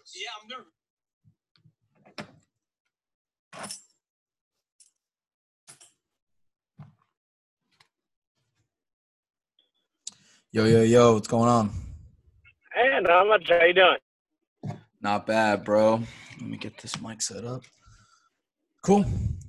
Yeah, I'm nervous. Yo, what's going on? Hey, not much. How you doing? Not bad, bro. Let me get this mic set up. Cool.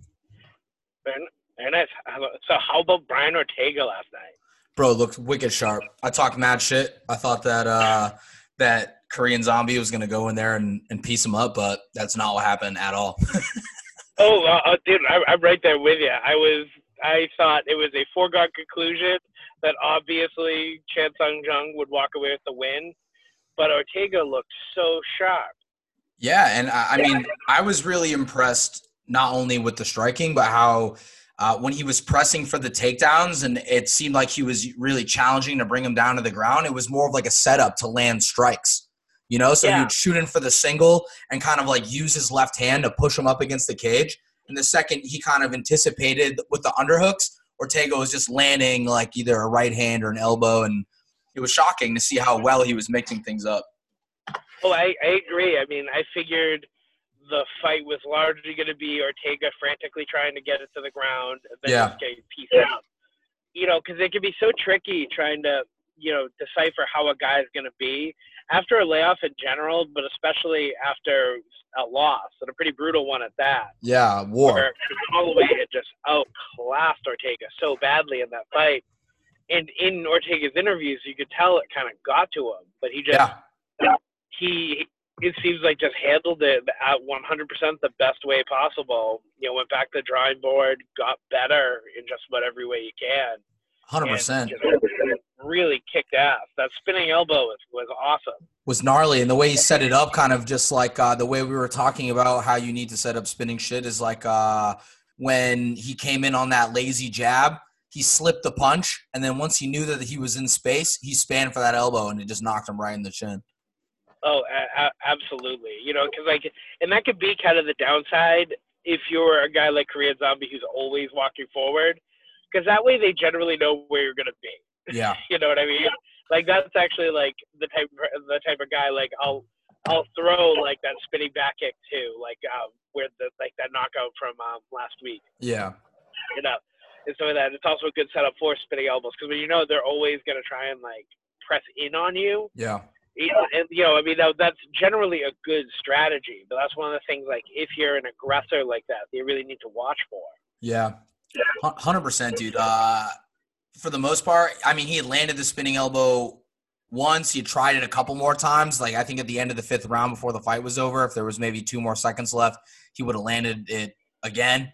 Very nice. So how about Brian Ortega last night? Bro, looked wicked sharp. I talked mad shit. I thought that that Korean Zombie was going to go in there and piece him up, but that's not what happened at all. Dude, I'm right there with you. I thought it was a foregone conclusion that obviously Chan Sung Jung would walk away with the win, but Ortega looked so sharp. Yeah, and I mean, I was really impressed not only with the striking, but how when he was pressing for the takedowns and it seemed like he was really challenging to bring him down to the ground, it was more of like a setup to land strikes, you know? So he would shoot in for the single and kind of like use his left hand to push him up against the cage. And the second he kind of anticipated with the underhooks, Ortega was just landing like either a right hand or an elbow. And it was shocking to see how well he was mixing things up. Oh, I agree. I mean, I figured the fight was largely going to be Ortega frantically trying to get it to the ground and then just get pieced out. You know, because it can be so tricky trying to, decipher how a guy is going to be after a layoff in general, but especially after a loss, and a pretty brutal one at that. Yeah, war. Holloway had just outclassed Ortega so badly in that fight. And in Ortega's interviews, you could tell it kind of got to him, but he just it seems like just handled it at 100% the best way possible. You know, went back to the drawing board, got better in just about every way you can. 100%. Really kicked ass. That spinning elbow was awesome. Was gnarly, and the way he set it up, kind of just like the way we were talking about how you need to set up spinning shit is like when he came in on that lazy jab, he slipped the punch, and then once he knew that he was in space, he spanned for that elbow, and it just knocked him right in the chin. Oh, absolutely. You know, because and that could be kind of the downside if you're a guy like Korean Zombie who's always walking forward, because that way they generally know where you're going to be. Yeah. You know what I mean? Like that's actually like the type of guy like I'll throw like that spinning back kick too, like where that knockout from last week. Yeah. You know, and so that it's also a good setup for spinning elbows because when they're always going to try and like press in on you. Yeah. And, I mean, that's generally a good strategy, but that's one of the things, like, if you're an aggressor like that, you really need to watch for. Yeah, 100%, dude. For the most part, I mean, he had landed the spinning elbow once. He tried it a couple more times. Like, I think at the end of the fifth round before the fight was over, if there was maybe 2 more seconds left, he would have landed it again.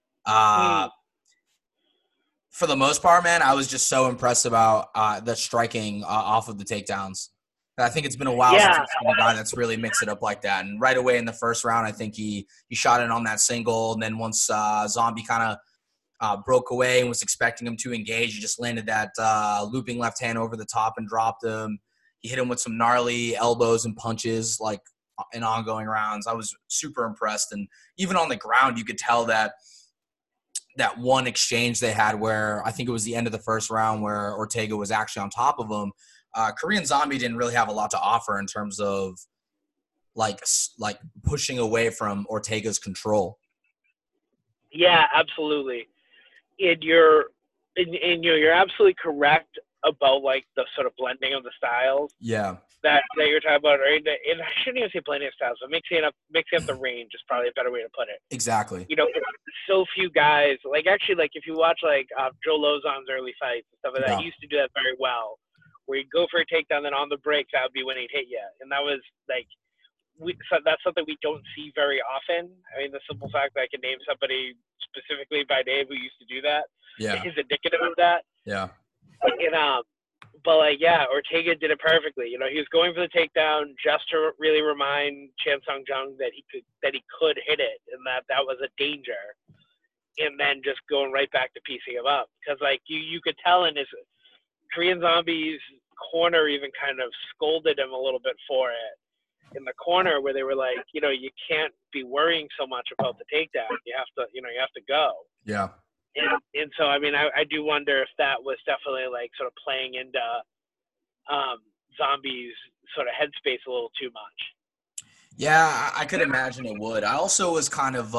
For the most part, man, I was just so impressed about the striking off of the takedowns. I think it's been a while since I've seen a guy that's really mixed it up like that. And right away in the first round, I think he shot it on that single. And then once Zombie kind of broke away and was expecting him to engage, he just landed that looping left hand over the top and dropped him. He hit him with some gnarly elbows and punches like in ongoing rounds. I was super impressed. And even on the ground, you could tell that one exchange they had where I think it was the end of the first round where Ortega was actually on top of him. Korean Zombie didn't really have a lot to offer in terms of like pushing away from Ortega's control. Yeah, absolutely. And you're absolutely correct about like the sort of blending of the styles. Yeah. That you're talking about, right? And I shouldn't even say blending of styles, but mixing up the range is probably a better way to put it. Exactly. You know, so few guys like actually like if you watch like Joe Lozon's early fights and stuff like that, he used to do that very well. Where he'd go for a takedown, then on the break, that would be when he'd hit you. And that was like, so that's something we don't see very often. I mean, the simple fact that I can name somebody specifically by name who used to do that is indicative of that. Yeah. And, but like, yeah, Ortega did it perfectly. You know, he was going for the takedown just to really remind Chan Sung Jung that he could hit it and that was a danger. And then just going right back to piecing him up. Because like you could tell in his Korean Zombie's corner even kind of scolded him a little bit for it in the corner where they were like, you can't be worrying so much about the takedown. You have to go. Yeah. And so, I mean, I do wonder if that was definitely like sort of playing into Zombie's sort of headspace a little too much. Yeah, I could imagine it would. I also was kind of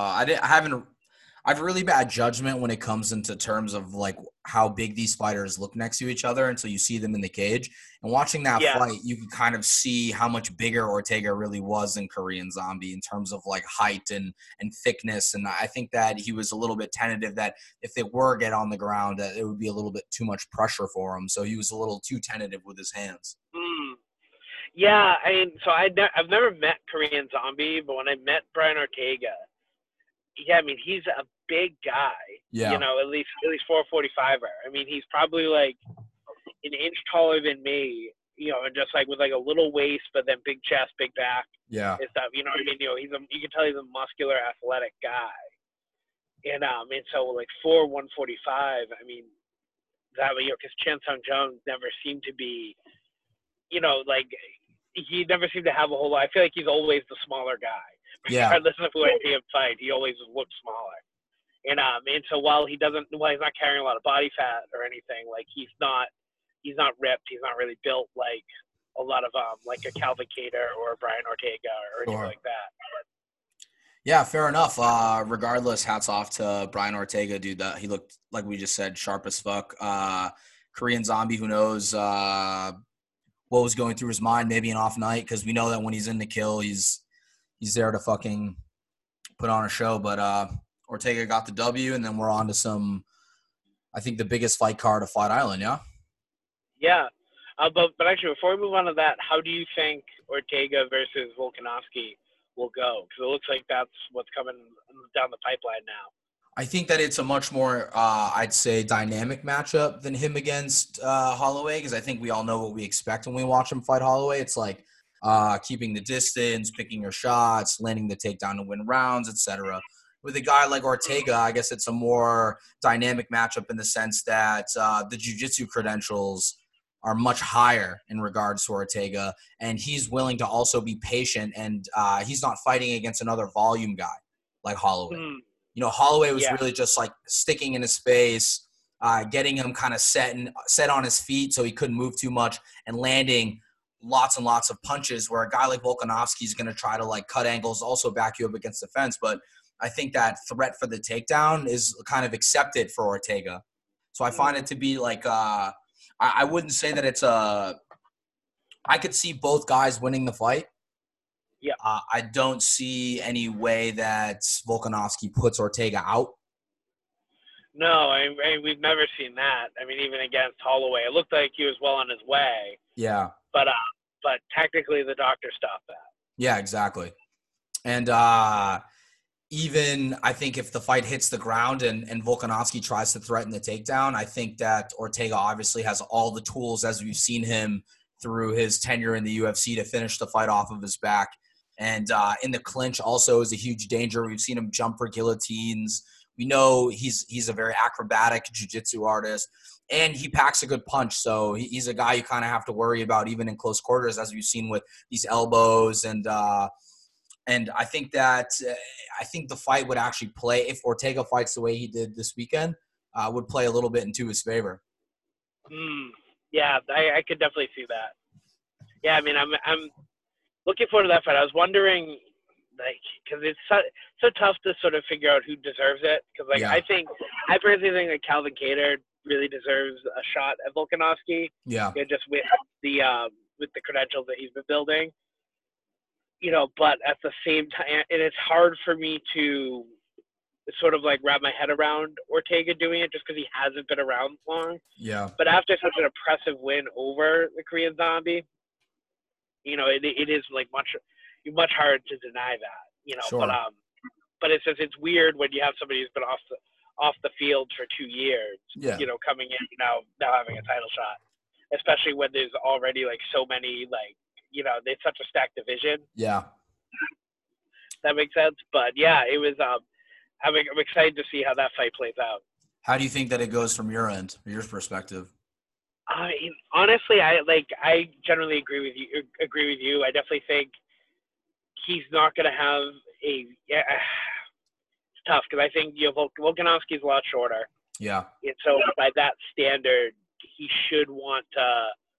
I have really bad judgment when it comes into terms of like how big these fighters look next to each other until you see them in the cage. And watching that Yeah. fight, you can kind of see how much bigger Ortega really was than Korean Zombie in terms of like height and thickness. And I think that he was a little bit tentative that if they were get on the ground, that it would be a little bit too much pressure for him. So he was a little too tentative with his hands. Mm. Yeah, I mean, so I've never met Korean Zombie, but when I met Brian Ortega, yeah, I mean, he's a big guy. You Yeah. know, at least 445er. I mean, he's probably like an inch taller than me. You know, and just like with like a little waist, but then big chest, big back, Yeah. and stuff. You know what I mean? You know, you can tell he's a muscular, athletic guy. And so like for 145, I mean, that way, you know, because Chan Sung Jung never seemed to be, you know, like he never seemed to have a whole lot. I feel like he's always the smaller guy. Yeah. Regardless of who I see him fight, he always looks smaller. And so while he's not carrying a lot of body fat or anything, like he's not ripped, he's not really built like a lot of like a Calvin Kattar or a Brian Ortega or anything Sure. like that. Yeah, fair enough. Regardless, hats off to Brian Ortega, dude. That he looked like we just said, sharp as fuck. Korean Zombie, who knows what was going through his mind? Maybe an off night, because we know that when he's in the kill, he's there to fucking put on a show. But Ortega got the W, and then we're on to some, I think, the biggest fight card of Fight Island. Yeah. Yeah. But actually, before we move on to that, how do you think Ortega versus Volkanovski will go? Because it looks like that's what's coming down the pipeline now. I think that it's a much more, I'd say, dynamic matchup than him against Holloway, because I think we all know what we expect when we watch him fight Holloway. It's like keeping the distance, picking your shots, landing the takedown to win rounds, etc. With a guy like Ortega, I guess it's a more dynamic matchup in the sense that the jiu-jitsu credentials are much higher in regards to Ortega, and he's willing to also be patient, and he's not fighting against another volume guy like Holloway. Mm, You know, Holloway was yeah. really just like sticking in his face, getting him kind of set on his feet so he couldn't move too much, and landing lots and lots of punches. Where a guy like Volkanovski is going to try to like cut angles, also back you up against the fence. But I think that threat for the takedown is kind of accepted for Ortega. So I find it to be like I wouldn't say that it's a. I could see both guys winning the fight. Yeah. I don't see any way that Volkanovski puts Ortega out. No, I mean, we've never seen that. I mean, even against Holloway, it looked like he was well on his way. Yeah. But technically, the doctor stopped that. Yeah, exactly. And even I think if the fight hits the ground and Volkanovski tries to threaten the takedown, I think that Ortega obviously has all the tools, as we've seen him through his tenure in the UFC, to finish the fight off of his back. And in the clinch also is a huge danger. We've seen him jump for guillotines. We know he's a very acrobatic jiu-jitsu artist, and he packs a good punch. So he's a guy you kind of have to worry about even in close quarters, as we've seen with these elbows. And I think that I think the fight would actually play, if Ortega fights the way he did this weekend, would play a little bit into his favor. Yeah, I could definitely see that. Yeah, I mean, I'm looking forward to that fight. I was wondering, like, because it's so tough to sort of figure out who deserves it. Because, like, Yeah. I personally think that Calvin Kattar really deserves a shot at Volkanovski. Yeah. Just with the credentials that he's been building. You know, but at the same time, and it's hard for me to sort of like wrap my head around Ortega doing it just because he hasn't been around long. Yeah. But after such an impressive win over the Korean Zombie, you know, it is like much harder to deny that, you know. Sure. But it's just, it's weird when you have somebody who's been off the field for 2 years, Yeah. you know, coming in now having a title shot, especially when there's already like so many, like, you know, it's such a stacked division. Yeah. That makes sense. But yeah, it was. I'm excited to see how that fight plays out. How do you think that it goes from your end, or your perspective? Honestly, I generally agree with you. I definitely think he's not going to have a. It's tough because I think, you know, Volkanovski is a lot shorter. Yeah. And so by that standard, he should want to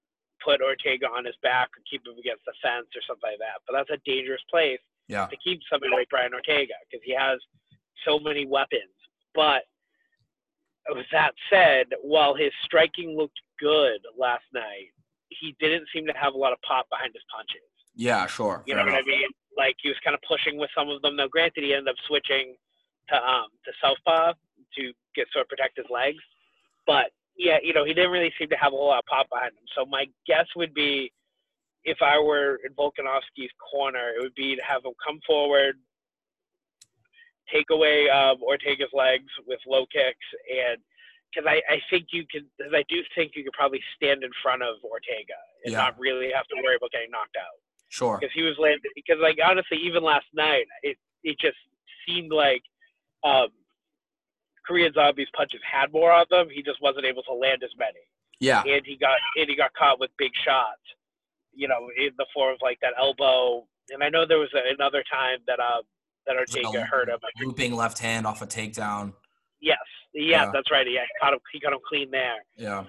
put Ortega on his back or keep him against the fence or something like that. But that's a dangerous place to keep somebody like Brian Ortega because he has so many weapons. But with that said, while his striking looked good last night, he didn't seem to have a lot of pop behind his punches. Yeah, sure. You know what I mean? Like he was kind of pushing with some of them. Now, granted, he ended up switching to southpaw to sort of protect his legs, but yeah, you know, he didn't really seem to have a whole lot of pop behind him. So my guess would be, if I were in Volkanovski's corner, it would be to have him come forward, take away Ortega's legs with low kicks, and because I think you could, because I do think you could probably stand in front of Ortega and not really have to worry about getting knocked out. Sure. Because he was landing. Because like honestly, even last night, it just seemed like Korean Zombie's punches had more on them. He just wasn't able to land as many. Yeah. And he got caught with big shots, you know, in the form of like that elbow. And I know there was another time that Ortega hurt him. Looping left hand off a takedown. Yes. Yeah, that's right. Yeah, he got him clean there. Yeah.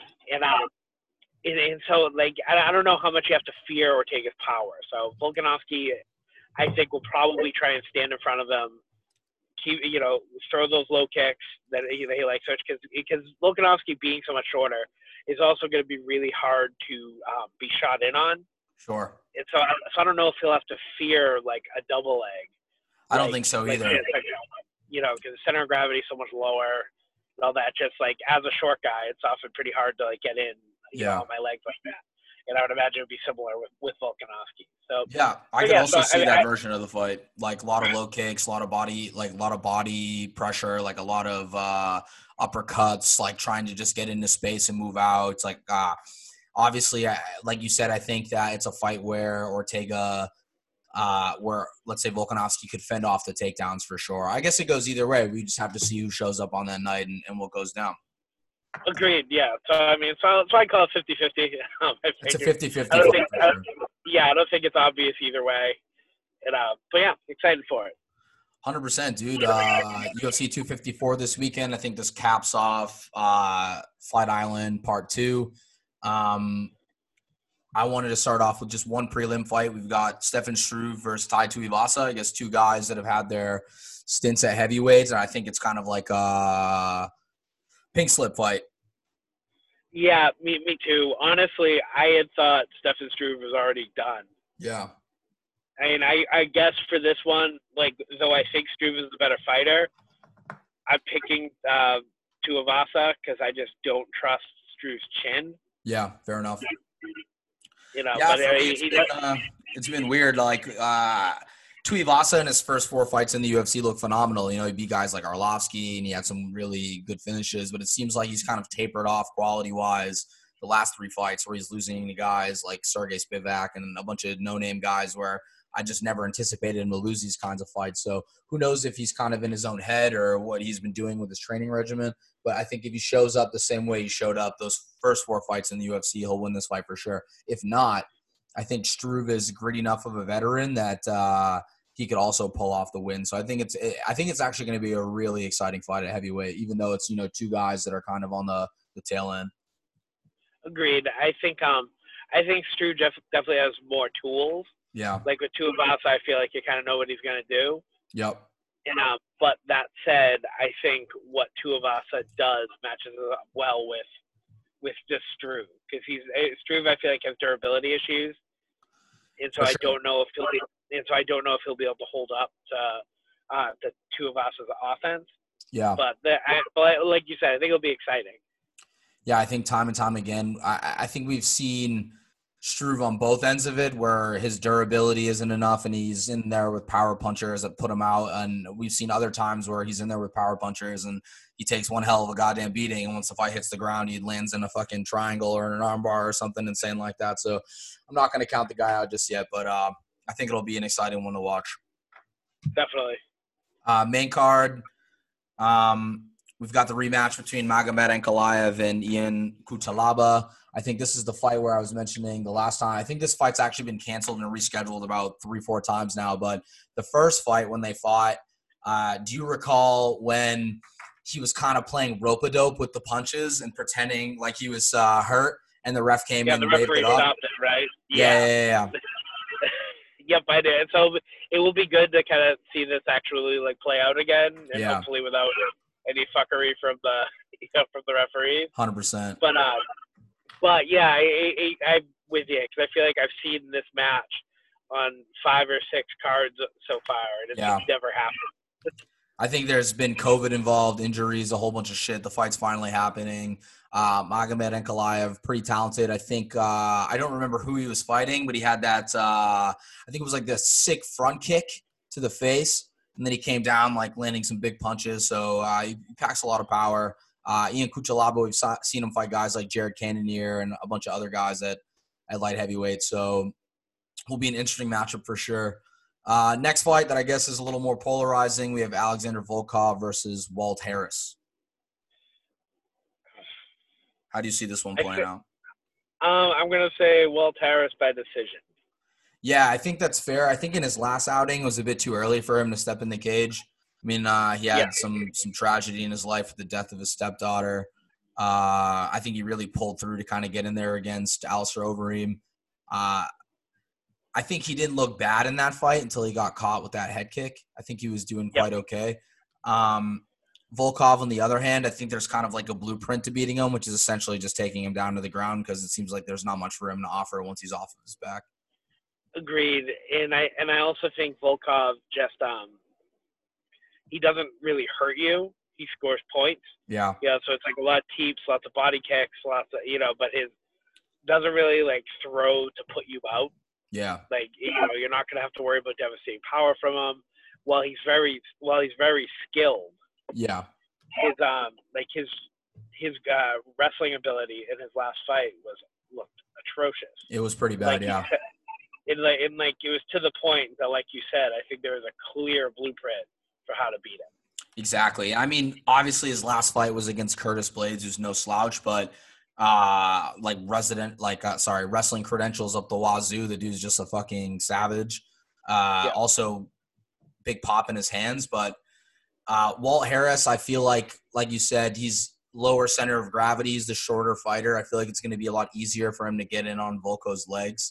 And so like I don't know how much you have to fear Ortega's power. So Volkanovski, I think, will probably try and stand in front of him. You know, throw those low kicks that he likes, because Volkanovski being so much shorter is also going to be really hard to be shot in on. Sure. And so I don't know if he'll have to fear like a double leg. I don't think so either. You know, because the center of gravity is so much lower and all that. Just like as a short guy, it's often pretty hard to like get in. You know, on my legs like that. And I would imagine it would be similar with Volkanovski. So yeah, I could also see that version of the fight, like a lot of low kicks, a lot of body pressure, like a lot of uppercuts, like trying to just get into space and move out. It's like obviously, like you said, I think that it's a fight where Ortega, where let's say Volkanovski could fend off the takedowns for sure. I guess it goes either way. We just have to see who shows up on that night and what goes down. Agreed, yeah. So, I mean, so I call it 50-50. It's a 50-50. I don't think it's obvious either way. And, but, yeah, excited for it. 100%, dude. UFC 254 this weekend. I think this caps off Fight Island Part 2. I wanted to start off with just one prelim fight. We've got Stefan Struve versus Tai Tuivasa. I guess two guys that have had their stints at heavyweights, and I think it's kind of like a pink slip fight. Yeah, me too. Honestly, I had thought Stefan Struve was already done. Yeah. I mean, I guess for this one, like, though I think Struve is the better fighter, I'm picking Tuivasa because I just don't trust Struve's chin. Yeah, fair enough. You know, yeah, but it's been weird. Like, Tuivasa in his first 4 fights in the UFC looked phenomenal. You know, he beat guys like Arlovsky, and he had some really good finishes. But it seems like he's kind of tapered off quality-wise the last 3 fights where he's losing to guys like Sergey Spivak and a bunch of no-name guys where I just never anticipated him to lose these kinds of fights. So who knows if he's kind of in his own head or what he's been doing with his training regimen. But I think if he shows up the same way he showed up those first 4 fights in the UFC, he'll win this fight for sure. If not, I think Struve is gritty enough of a veteran that he could also pull off the win. So I think it's actually going to be a really exciting fight at heavyweight, even though it's, you know, 2 guys that are kind of on the tail end. Agreed. I think Struve definitely has more tools. Yeah. Like with Tuivasa, I feel like you kind of know what he's going to do. Yep. And but that said, I think what Tuivasa does matches up well with just Struve, because Struve, I feel like, has durability issues, and so I don't know if he'll be able to hold up to Tuivasa's offense. Yeah. But like you said, I think it'll be exciting. Yeah, I think time and time again, I think we've seen Struve on both ends of it where his durability isn't enough and he's in there with power punchers that put him out. And we've seen other times where he's in there with power punchers and he takes one hell of a goddamn beating. And once the fight hits the ground, he lands in a fucking triangle or an armbar or something insane like that. So I'm not going to count the guy out just yet, but I think it'll be an exciting one to watch. Definitely. Main card. We've got the rematch between Magomed Ankalaev and Ian Cutelaba. I think this is the fight where I was mentioning the last time. I think this fight's actually been canceled and rescheduled about 3-4 times now. But the first fight when they fought, do you recall when he was kind of playing rope-a-dope with the punches and pretending like he was hurt? and the ref came in the and waved referee it up. stopped it, right? Yeah. Yep, I did. So it will be good to kind of see this actually like play out again, and hopefully without any fuckery from the from the referees. 100%. But yeah, I'm with you because I feel like I've seen this match on 5 or 6 cards so far, and it's never happened. I think there's been COVID involved, injuries, a whole bunch of shit. The fight's finally happening. Magomed Ankalaev, pretty talented. I think I don't remember who he was fighting, but he had that. I think it was like the sick front kick to the face, and then he came down like landing some big punches. So he packs a lot of power. Ian Cuchalabo, we've seen him fight guys like Jared Cannonier and a bunch of other guys at light heavyweight. So will be an interesting matchup for sure. Next fight that I guess is a little more polarizing, we have Alexander Volkov versus Walt Harris. How do you see this one playing out? I'm going to say Walt Harris by decision. Yeah, I think that's fair. I think in his last outing, it was a bit too early for him to step in the cage. I mean, he had some tragedy in his life with the death of his stepdaughter. I think he really pulled through to kind of get in there against Alistair Overeem. I think he didn't look bad in that fight until he got caught with that head kick. I think he was doing quite okay. Volkov, on the other hand, I think there's kind of like a blueprint to beating him, which is essentially just taking him down to the ground because it seems like there's not much for him to offer once he's off of his back. Agreed. And I also think Volkov just he doesn't really hurt you. He scores points. Yeah. Yeah, so it's like a lot of teeps, lots of body kicks, lots of but his doesn't really like throw to put you out. Yeah. Like you're not gonna have to worry about devastating power from him. While he's very skilled. Yeah. His wrestling ability in his last fight looked atrocious. It was pretty bad, yeah. It was to the point that, like you said, I think there was a clear blueprint for how to beat him. Exactly. I mean, obviously his last fight was against Curtis Blades, who's no slouch, but wrestling credentials up the wazoo. The dude's just a fucking savage. Also big pop in his hands, but Walt Harris, I feel like you said, he's lower center of gravity. He's the shorter fighter. I feel like it's going to be a lot easier for him to get in on Volko's legs.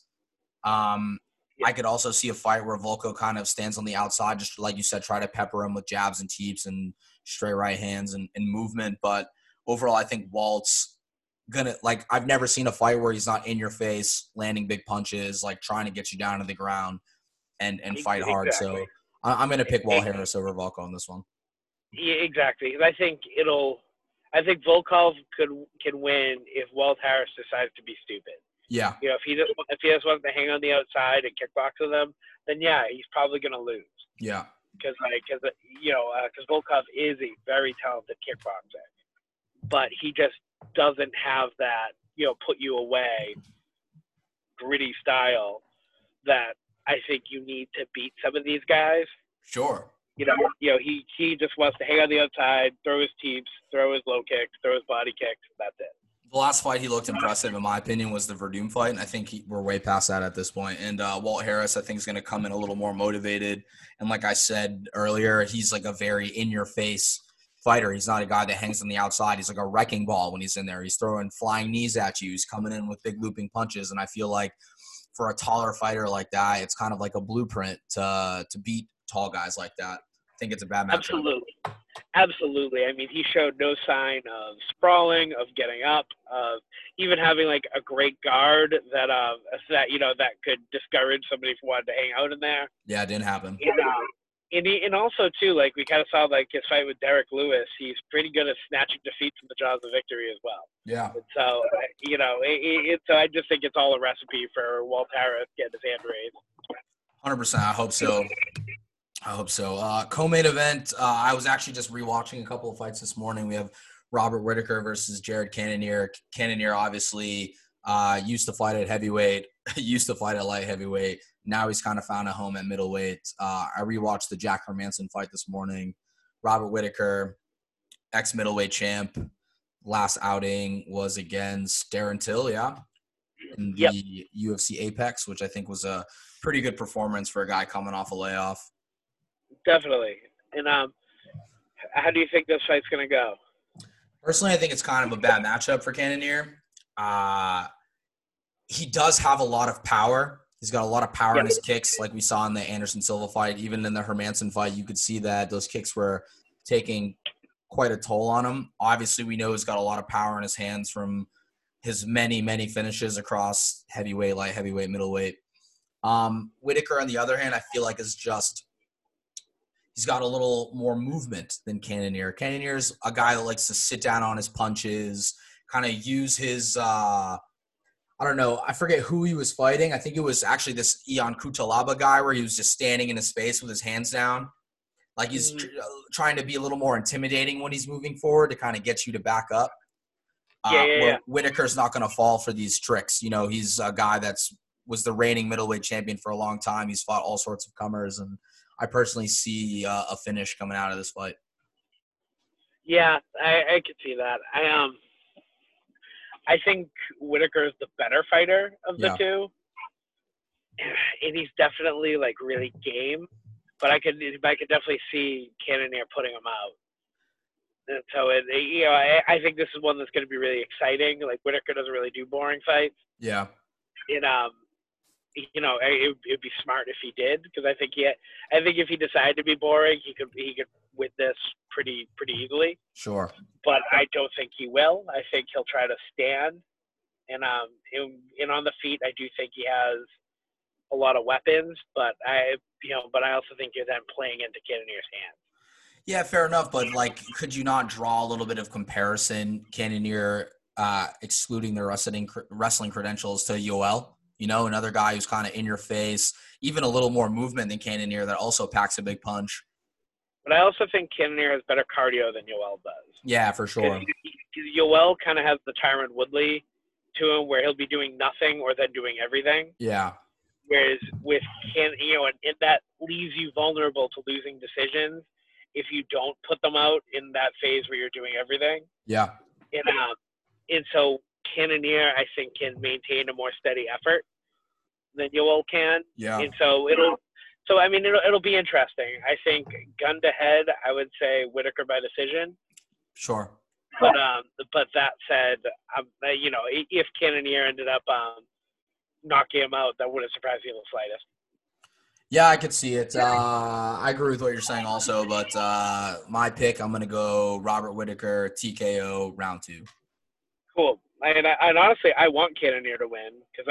I could also see a fight where Volko kind of stands on the outside, just like you said, try to pepper him with jabs and teeps and straight right hands and movement. But overall, I think Walt's gonna, like, I've never seen a fight where he's not in your face, landing big punches, like trying to get you down to the ground and fight hard. Exactly. So I'm going to pick Walt Harris over Volko on this one. Yeah, exactly. I think Volkov can win if Walt Harris decides to be stupid. Yeah. If he just wants to hang on the outside and kickbox with them, then he's probably going to lose. Yeah. Because Volkov is a very talented kickboxer, but he just doesn't have that put you away gritty style that I think you need to beat some of these guys. Sure. He just wants to hang on the outside, throw his teeps, throw his low kicks, throw his body kicks. That's it. The last fight he looked impressive, in my opinion, was the Verdum fight, and I think we're way past that at this point. And Walt Harris, I think, is going to come in a little more motivated. And like I said earlier, he's like a very in-your-face fighter. He's not a guy that hangs on the outside. He's like a wrecking ball when he's in there. He's throwing flying knees at you. He's coming in with big looping punches. And I feel like for a taller fighter like that, it's kind of like a blueprint to beat tall guys like that. I think it's a bad matchup. Absolutely. I mean, he showed no sign of sprawling, of getting up, of even having like a great guard that could discourage somebody from wanting to hang out in there. Yeah, it didn't happen. And also too, like we kind of saw like his fight with Derek Lewis. He's pretty good at snatching defeat from the jaws of victory as well. Yeah. And so so I just think it's all a recipe for Walt Harris getting his hand raised. 100%. I hope so. Co-main event. I was actually just rewatching a couple of fights this morning. We have Robert Whittaker versus Jared Cannonier. Cannonier obviously used to fight at heavyweight, used to fight at light heavyweight. Now he's kind of found a home at middleweight. I rewatched the Jack Hermanson fight this morning. Robert Whittaker, ex-middleweight champ. Last outing was against Darren Till, in the UFC Apex, which I think was a pretty good performance for a guy coming off a layoff. Definitely. And how do you think this fight's going to go? Personally, I think it's kind of a bad matchup for Cannonier. he does have a lot of power. He's got a lot of power in his kicks, like we saw in the Anderson Silva fight. Even in the Hermansson fight, you could see that those kicks were taking quite a toll on him. Obviously, we know he's got a lot of power in his hands from his many, many finishes across heavyweight, light heavyweight, middleweight. Whittaker, on the other hand, I feel like is just he's got a little more movement than Cannonier. Cannonier's a guy that likes to sit down on his punches, kind of use his I don't know. I forget who he was fighting. I think it was actually this Ion Cutelaba guy where he was just standing in his space with his hands down. Like he's trying to be a little more intimidating when he's moving forward to kind of get you to back up. Whittaker's not going to fall for these tricks. You know, he's a guy was the reigning middleweight champion for a long time. He's fought all sorts of comers, and I personally see a finish coming out of this fight. Yeah, I could see that. I think Whittaker is the better fighter of the two, and he's definitely like really game. But I could definitely see Cannonier putting him out. And so I think this is one that's going to be really exciting. Like Whittaker doesn't really do boring fights. Yeah. And it'd be smart if he did, because I think if he decided to be boring, he could win this pretty easily. Sure. But I don't think he will. I think he'll try to stand, and on the feet, I do think he has a lot of weapons. But I also think you're then playing into Cannonier's hands. Yeah, fair enough. But like, could you not draw a little bit of comparison, Cannonier, excluding their wrestling credentials, to Yoel? You know, another guy who's kind of in your face, even a little more movement than Cannonier, that also packs a big punch. But I also think Cannonier has better cardio than Yoel does. Yeah, for sure. Yoel kind of has the Tyron Woodley to him, where he'll be doing nothing or then doing everything. Yeah. Whereas with and that leaves you vulnerable to losing decisions if you don't put them out in that phase where you're doing everything. Yeah. And so Cannonier, I think, can maintain a more steady effort than Yoel can. Yeah. And so it'll be interesting. I think gun to head, I would say Whittaker by decision. Sure. But that said, if Cannonier ended up knocking him out, that wouldn't surprise me in the slightest. Yeah, I could see it. I agree with what you're saying also, but my pick, I'm going to go Robert Whittaker, TKO, round 2. Cool. And honestly, I want Cannonier to win, because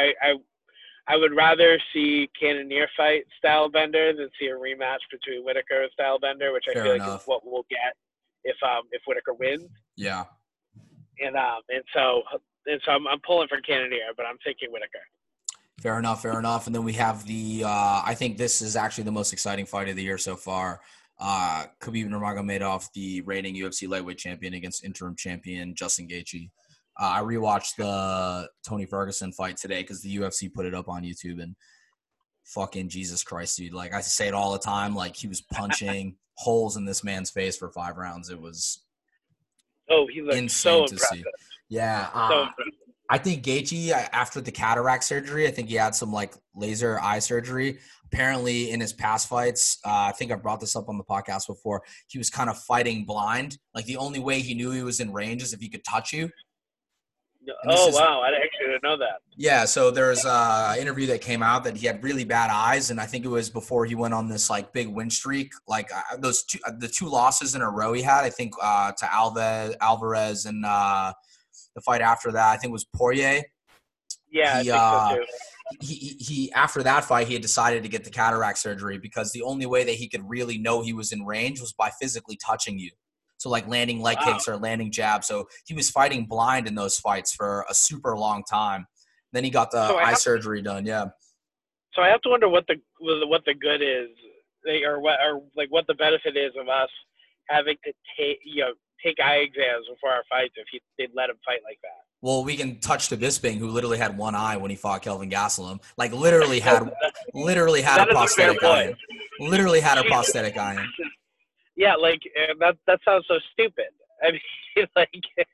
I would rather see Cannonier fight Stylebender than see a rematch between Whittaker and Stylebender, which I feel like is what we'll get if Whittaker wins. Yeah. And so I'm pulling for Cannonier, but I'm thinking Whittaker. Fair enough. And then we have I think this is actually the most exciting fight of the year so far. Khabib Nurmagomedov, the reigning UFC lightweight champion, against interim champion Justin Gaethje. I rewatched the Tony Ferguson fight today because the UFC put it up on YouTube, and fucking Jesus Christ, dude. Like, I say it all the time. Like, he was punching holes in this man's face for 5 rounds. It was he looked insane so to see. Yeah. I think Gaethje, after the cataract surgery, I think he had some like laser eye surgery. Apparently in his past fights, I think I brought this up on the podcast before, he was kind of fighting blind. Like, the only way he knew he was in range is if he could touch you. Wow. I actually didn't know that. Yeah, so there's an interview that came out that he had really bad eyes, and I think it was before he went on this like big win streak. Like the 2 losses in a row he had, I think to Alvarez, and the fight after that, I think it was Poirier. Yeah, I think so too. He after that fight, he had decided to get the cataract surgery because the only way that he could really know he was in range was by physically touching you. So like landing leg kicks or landing jabs. So he was fighting blind in those fights for a super long time. Then he got the eye surgery done. Yeah. So I have to wonder what the good is, or what the benefit is of us having to take eye exams before our fights if they'd let him fight like that. Well, we can touch to Bisping, who literally had one eye when he fought Kelvin Gastelum. Like literally had a prosthetic eye. Literally had a prosthetic eye. Yeah, like that sounds so stupid. I mean, like,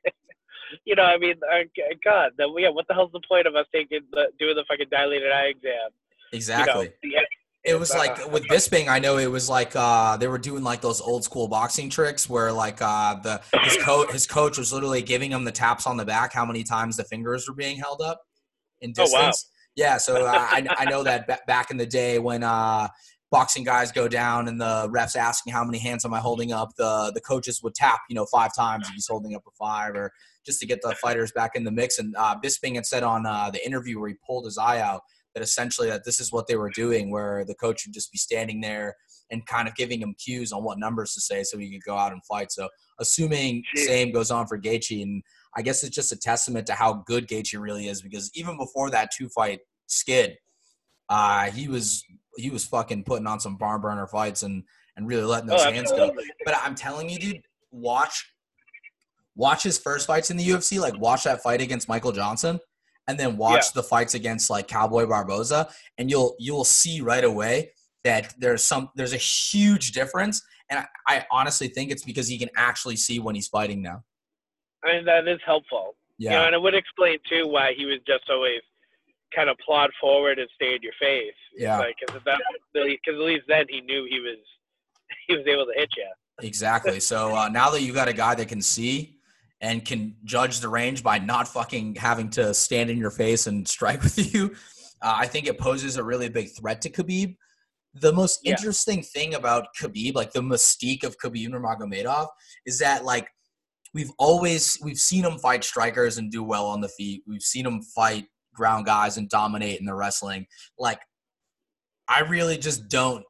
God, what the hell's the point of us doing the fucking dilated eye exam? Exactly. It was like with Bisping, I know it was like they were doing like those old school boxing tricks where like his coach was literally giving him the taps on the back, how many times the fingers were being held up. in Oh, wow. distance. Yeah, so I know that back in the day when boxing guys go down and the refs asking how many hands am I holding up, the coaches would tap 5 times if he's holding up a 5, or just to get the fighters back in the mix. And Bisping had said on the interview where he pulled his eye out that essentially that this is what they were doing, where the coach would just be standing there and kind of giving him cues on what numbers to say so he could go out and fight. So assuming same goes on for Gaethje, and I guess it's just a testament to how good Gaethje really is, because even before that 2-fight skid, he was fucking putting on some barn burner fights and really letting those hands go. But I'm telling you, dude, watch his first fights in the UFC, like watch that fight against Michael Johnson, and then watch the fights against like Cowboy Barboza, and you'll see right away that there's a huge difference. And I honestly think it's because he can actually see when he's fighting now. I mean, that is helpful. Yeah. And it would explain too why he was just always kind of plod forward and stay in your face. Yeah. Like, because at least then he knew he was able to hit you. Exactly. So now that you got a guy that can see and can judge the range by not fucking having to stand in your face and strike with you, I think it poses a really big threat to Khabib. The most interesting thing about Khabib, like the mystique of Khabib Nurmagomedov, is that like we've seen him fight strikers and do well on the feet. We've seen him fight ground guys and dominate in the wrestling. Like, I really just don't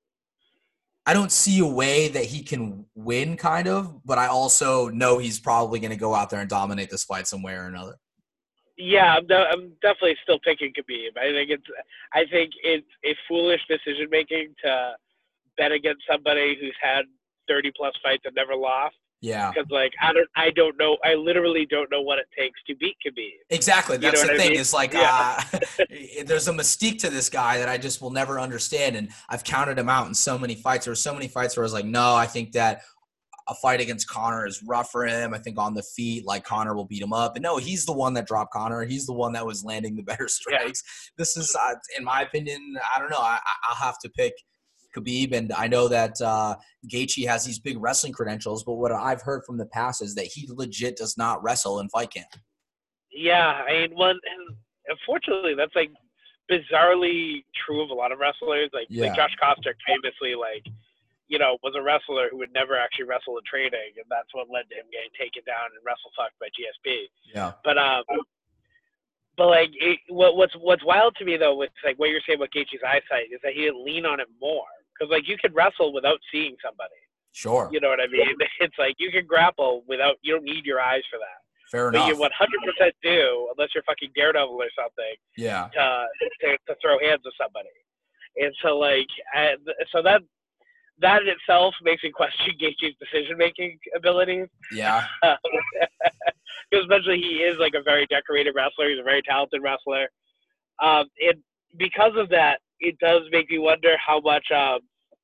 see a way that he can win, kind of, but I also know he's probably going to go out there and dominate this fight some way or another. Yeah, I'm definitely still picking Khabib. I think it's a foolish decision making to bet against somebody who's had 30 plus fights and never lost. Yeah. Because like I don't know. I literally don't know what it takes to beat Khabib. Exactly. That's the thing. Is like there's a mystique to this guy that I just will never understand, and I've counted him out in so many fights. There were so many fights where I was like, no, I think that a fight against Conor is rough for him. I think on the feet, like Conor will beat him up. And no, he's the one that dropped Conor. He's the one that was landing the better strikes. Yeah. This is, in my opinion, I don't know. I'll have to pick Khabib, and I know that Gaethje has these big wrestling credentials, but what I've heard from the past is that he legit does not wrestle in fight camp. Yeah, I mean, unfortunately, that's like bizarrely true of a lot of wrestlers. Like Josh Koscheck famously, was a wrestler who would never actually wrestle in training, and that's what led to him getting taken down and wrestle fucked by GSP. Yeah. But like, what's wild to me though, with like what you're saying about Gaethje's eyesight, is that he didn't lean on it more. Because like you could wrestle without seeing somebody. Sure. You know what I mean? It's like you can grapple without. You don't need your eyes for that. Fair enough. But you 100% do, unless you're fucking Daredevil or something. Yeah. To throw hands with somebody, and so like, so that in itself makes me question Gaethje's decision-making abilities. Yeah. Because eventually he is like a very decorated wrestler. He's a very talented wrestler. And because of that, it does make me wonder how much, how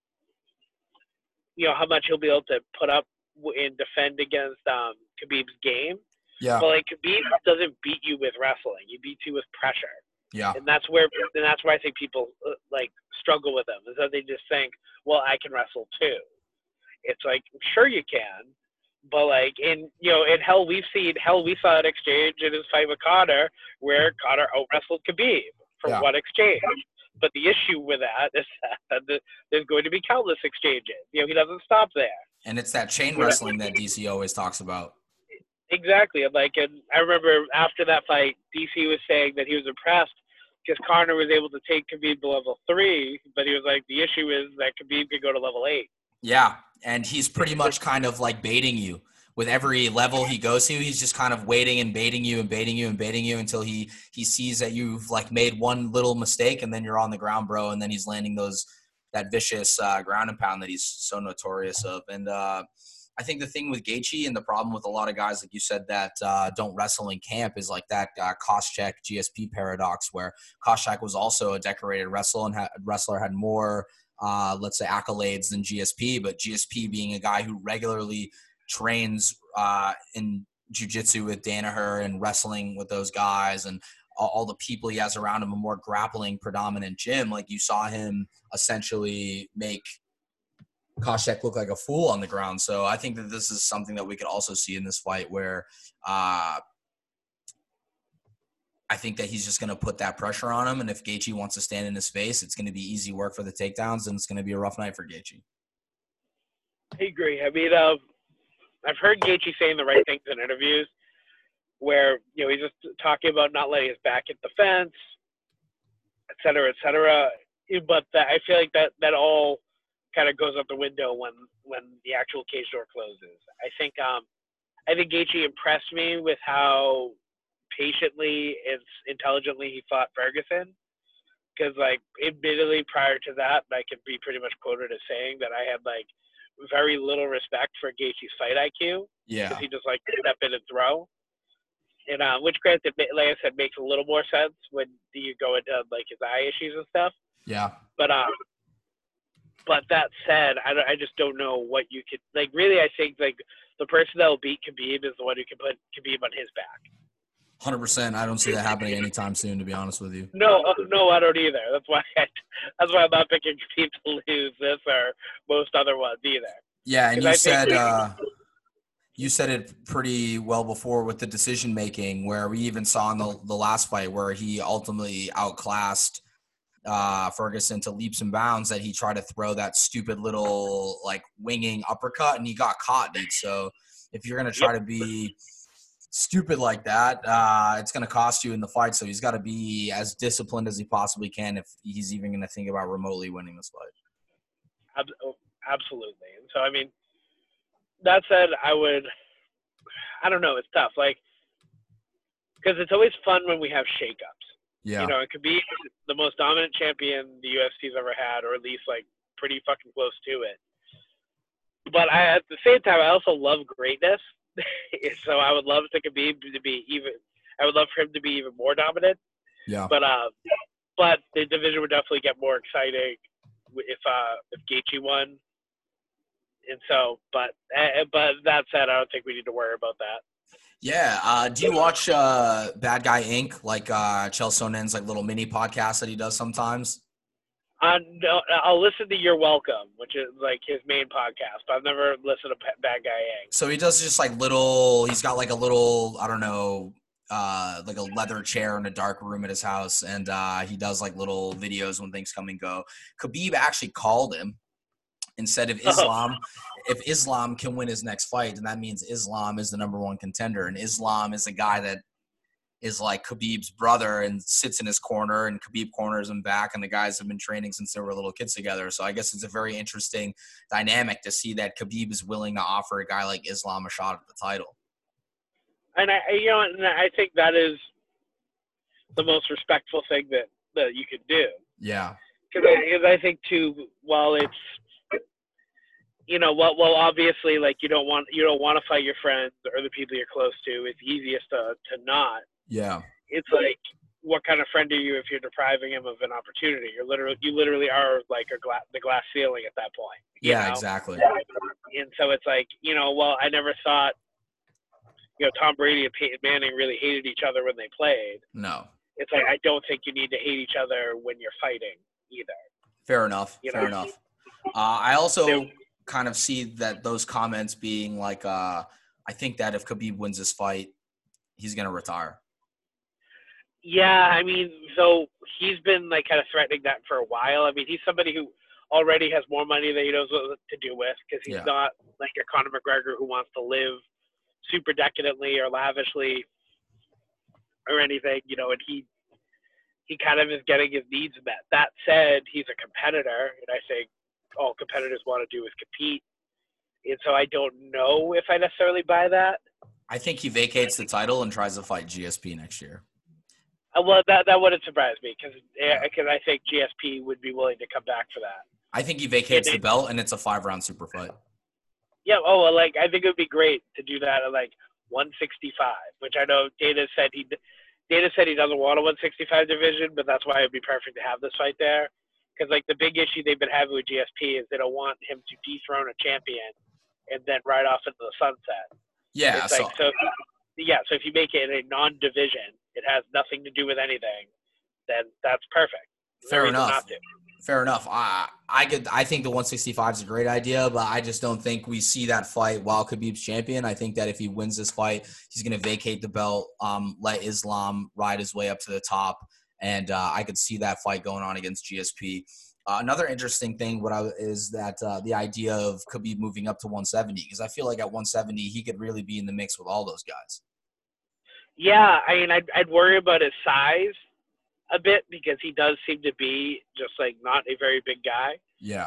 much he'll be able to put up and defend against Khabib's game. Yeah. But like Khabib doesn't beat you with wrestling. He beats you with pressure. Yeah. And that's where I think people like struggle with him, is that they just think, well, I can wrestle too. It's like, sure you can, but like in we saw an exchange in his fight with Conor where Conor out wrestled Khabib for one exchange. But the issue with that is that there's going to be countless exchanges. He doesn't stop there. And it's that chain wrestling that DC always talks about. Exactly. And I remember after that fight, DC was saying that he was impressed because Conor was able to take Khabib to level 3, but he was like, the issue is that Khabib could go to level 8. Yeah, and he's pretty much kind of like baiting you. With every level he goes to, he's just kind of waiting and baiting you and baiting you and baiting you until he sees that you've like made one little mistake, and then you're on the ground, bro, and then he's landing that vicious ground and pound that he's so notorious of. And I think the thing with Gaethje and the problem with a lot of guys, like you said, that don't wrestle in camp is like that Koscheck GSP paradox, where Koscheck was also a decorated wrestler and had more, let's say, accolades than GSP, but GSP being a guy who regularly trains in jiu-jitsu with Danaher and wrestling with those guys and all the people he has around him, a more grappling predominant gym. Like you saw him essentially make Koscheck look like a fool on the ground. So I think that this is something that we could also see in this fight where I I think that he's just going to put that pressure on him. And if Gaethje wants to stand in his face, it's going to be easy work for the takedowns, and it's going to be a rough night for Gaethje. I agree. I mean, I've heard Gaethje saying the right things in interviews where, you know, he's just talking about not letting his back hit the fence, et cetera, et cetera. But I feel like that all kind of goes out the window when the actual cage door closes. I think Gaethje impressed me with how patiently and intelligently he fought Ferguson. Because, like, admittedly, prior to that, I could be pretty much quoted as saying that I had, like, very little respect for Gaethje's fight IQ. Yeah. Because he just, like, step in and throw. And which, granted, like I said, makes a little more sense when you go into, like, his eye issues and stuff. Yeah. But that said, I just don't know what you could, like, really, I think, like, the person that will beat Khabib is the one who can put Khabib on his back. 100%. I don't see that happening anytime soon, to be honest with you. No, I don't either. That's why I'm not picking Khabib to lose this or most other ones either. Yeah, and you said it pretty well before with the decision making, where we even saw in the last fight where he ultimately outclassed Ferguson to leaps and bounds, that he tried to throw that stupid little like winging uppercut and he got caught, dude. So if you're gonna try to be stupid like that, it's going to cost you in the fight. So he's got to be as disciplined as he possibly can if he's even going to think about remotely winning this fight. Absolutely. And so, I mean, that said, I don't know, it's tough. Like, because it's always fun when we have shakeups. Yeah. You know, it could be the most dominant champion the UFC's ever had, or at least like pretty fucking close to it. But at the same time, I also love greatness. So I would love to Khabib to be even. I would love for him to be even more dominant. Yeah. But the division would definitely get more exciting if Gaethje won. And so, but that said, I don't think we need to worry about that. Yeah. Do you watch Bad Guy Inc., like Chael Sonnen's like little mini podcast that he does sometimes? No, I'll listen to You're Welcome, which is like his main podcast, but I've never listened to Bad Guy Inc. So he does just like he's got like a little, I don't know, like a leather chair in a dark room at his house, and he does like little videos when things come and go. Khabib actually called him and said if Islam can win his next fight, then that means Islam is the number one contender, and Islam is a guy that is like Khabib's brother and sits in his corner, and Khabib corners him back, and the guys have been training since they were little kids together. So I guess it's a very interesting dynamic to see that Khabib is willing to offer a guy like Islam a shot at the title. And I think that is the most respectful thing that you could do. Yeah. Because I think too, while it's, well, obviously, like you don't want to fight your friends or the people you're close to. It's easiest to not. Yeah. It's like, what kind of friend are you if you're depriving him of an opportunity? You literally are like the glass ceiling at that point. Yeah, exactly. And so it's like, well, I never thought, Tom Brady and Peyton Manning really hated each other when they played. No. It's like, I don't think you need to hate each other when you're fighting either. Fair enough. Fair enough. I also kind of see that those comments being like, I think that if Khabib wins this fight, he's going to retire. Yeah, I mean, so he's been like kind of threatening that for a while. I mean, he's somebody who already has more money than he knows what to do with, because he's not like a Conor McGregor who wants to live super decadently or lavishly or anything, and he kind of is getting his needs met. That said, he's a competitor, and I think all competitors want to do is compete. And so I don't know if I necessarily buy that. I think he vacates the title and tries to fight GSP next year. Well, that wouldn't surprise me, because I think GSP would be willing to come back for that. I think he vacates the belt, and it's a 5-round super fight. Yeah, I think it would be great to do that at like 165, which I know Dana said he doesn't want a 165 division, but that's why it would be perfect to have this fight there. Because like the big issue they've been having with GSP is they don't want him to dethrone a champion and then ride off into the sunset. Yeah. So if you make it a non-division, it has nothing to do with anything, then that's perfect. Fair enough. Fair enough. I think the 165 is a great idea, but I just don't think we see that fight while Khabib's champion. I think that if he wins this fight, he's going to vacate the belt, let Islam ride his way up to the top, and I could see that fight going on against GSP. Another interesting thing is that the idea of Khabib moving up to 170, because I feel like at 170 he could really be in the mix with all those guys. Yeah, I mean, I'd worry about his size a bit because he does seem to be just like not a very big guy. Yeah.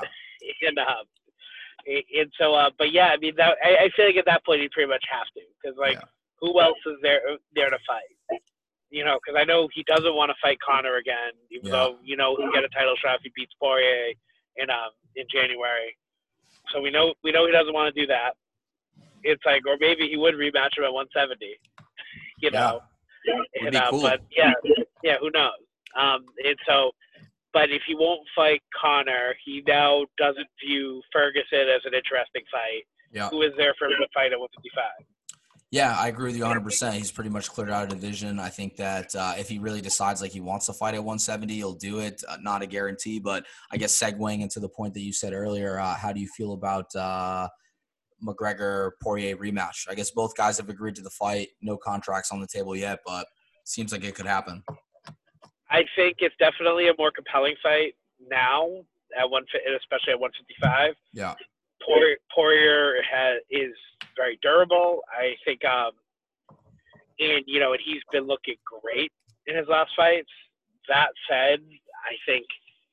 and so, but yeah, I mean, I feel like at that point he pretty much have to, because like who else is there to fight? You know, because I know he doesn't want to fight Conor again, even though you know he'll get a title shot if he beats Poirier in January. So we know he doesn't want to do that. It's like, or maybe he would rematch him at 170. You know, would be cool. But who knows? And so, but if he won't fight Conor, he now doesn't view Ferguson as an interesting fight. Yeah. Who is there for him to fight at 155? Yeah, I agree with you 100%. He's pretty much cleared out of division. I think that if he really decides like he wants to fight at 170, he'll do it. Not a guarantee, but I guess segueing into the point that you said earlier, how do you feel about McGregor-Poirier rematch? I guess both guys have agreed to the fight. No contracts on the table yet, but seems like it could happen. I think it's definitely a more compelling fight now, especially at 155. Yeah. Poirier is very durable. I think, and you know, and he's been looking great in his last fights. That said, I think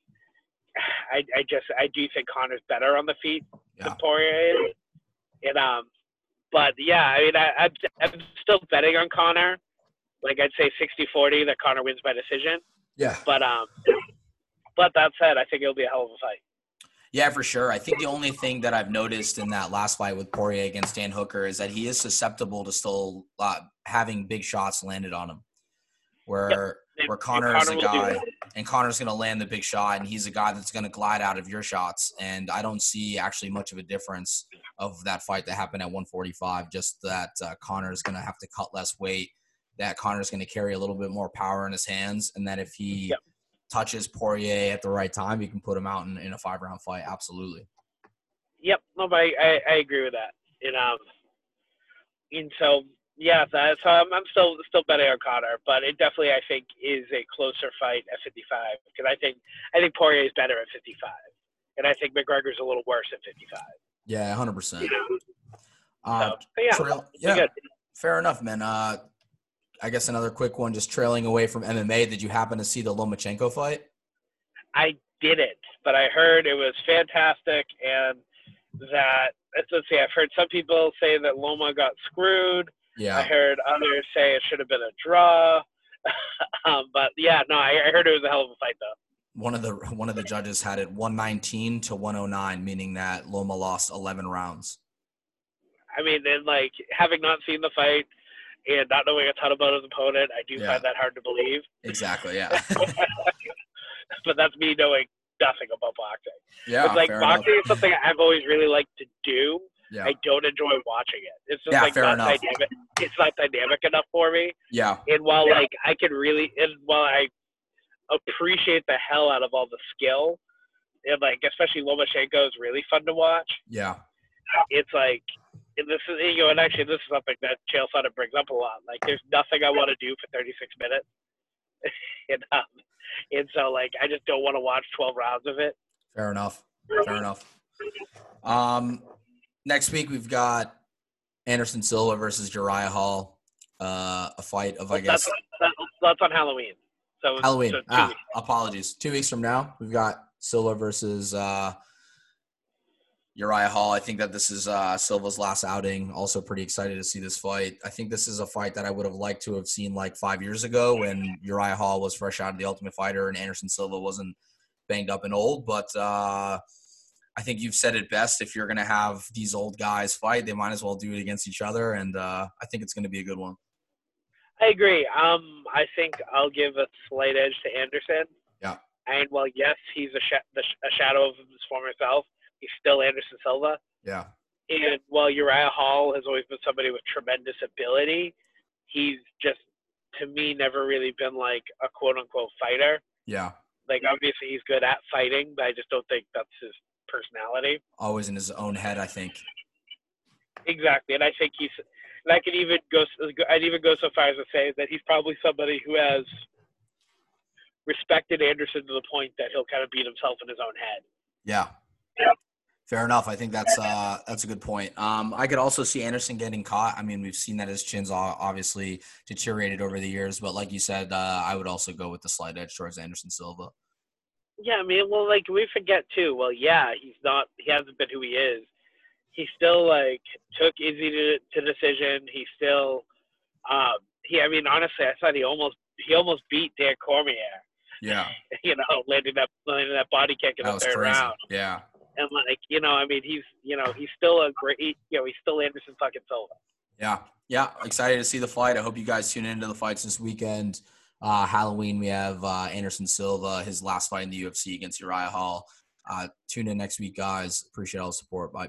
I do think Conor's better on the feet than Poirier is. And but yeah, I mean, I'm still betting on Conor. Like I'd say 60-40 that Conor wins by decision. Yeah. But that said, I think it'll be a hell of a fight. Yeah, for sure. I think the only thing that I've noticed in that last fight with Poirier against Dan Hooker is that he is susceptible to still having big shots landed on him. Where Conor is a guy, and Conor's going to land the big shot, and he's a guy that's going to glide out of your shots. And I don't see actually much of a difference of that fight that happened at 145, just that Conor's going to have to cut less weight, that Conor's going to carry a little bit more power in his hands, and that if he touches Poirier at the right time, he can put him out in a 5-round fight. Absolutely. Yep. No, but I agree with that. And so, yeah, so I'm still betting on Conor, but it definitely, I think, is a closer fight at 55, because I think Poirier is better at 55, and I think McGregor's a little worse at 55. Yeah, 100%. Good. Fair enough, man. I guess another quick one, just trailing away from MMA. Did you happen to see the Lomachenko fight? I didn't, but I heard it was fantastic, and that, let's see, I've heard some people say that Loma got screwed. Yeah. I heard others say it should have been a draw. But yeah, no, I heard it was a hell of a fight though. One of the judges had it 119 to 109, meaning that Loma lost 11 rounds. I mean, and like having not seen the fight and not knowing a ton about his opponent, I do find that hard to believe. Exactly, yeah. But that's me knowing nothing about boxing. Yeah, but like boxing is something I've always really liked to do. Yeah. I don't enjoy watching it. It's just like not dynamic. It's not dynamic enough for me. Yeah. And while like while I appreciate the hell out of all the skill, and like especially Lomachenko is really fun to watch. Yeah. It's like, and this is, you know, and actually this is something that Chael Sonnen brings up a lot. Like there's nothing I want to do for 36 minutes. And so like I just don't want to watch 12 rounds of it. Fair enough. Next week we've got Anderson Silva versus Uriah Hall. A fight of, I guess. That's on Halloween. So Halloween. Apologies. 2 weeks from now, we've got Silva versus Uriah Hall. I think that this is Silva's last outing. Also pretty excited to see this fight. I think this is a fight that I would have liked to have seen like 5 years ago when Uriah Hall was fresh out of the Ultimate Fighter and Anderson Silva wasn't banged up and old. But I think you've said it best. If you're going to have these old guys fight, they might as well do it against each other. And I think it's going to be a good one. I agree. I think I'll give a slight edge to Anderson. Yeah. And while yes, he's a shadow of his former self, he's still Anderson Silva. Yeah. And while Uriah Hall has always been somebody with tremendous ability, he's just, to me, never really been like a quote unquote fighter. Yeah. Like, obviously, he's good at fighting, but I just don't think that's his personality. Always in his own head, I think. Exactly, and I think and I'd even go so far as to say that he's probably somebody who has respected Anderson to the point that he'll kind of beat himself in his own head. Yeah. Fair enough. I think that's a good point. I could also see Anderson getting caught. I mean, we've seen that his chin's obviously deteriorated over the years, but like you said, I would also go with the slight edge towards Anderson Silva. Yeah, I mean, well, like, we forget too. Well, yeah, he hasn't been who he is. He still, like, took Izzy to decision. He still, I mean, honestly, I thought he almost beat Dan Cormier. Yeah. Landing that body kick in the third round. Yeah. And, like, I mean, he's still a great, he's still Anderson fucking Silva. Yeah. Yeah. Excited to see the fight. I hope you guys tune into the fights this weekend. Halloween, we have Anderson Silva, his last fight in the UFC against Uriah Hall. Tune in next week, guys. Appreciate all the support. Bye.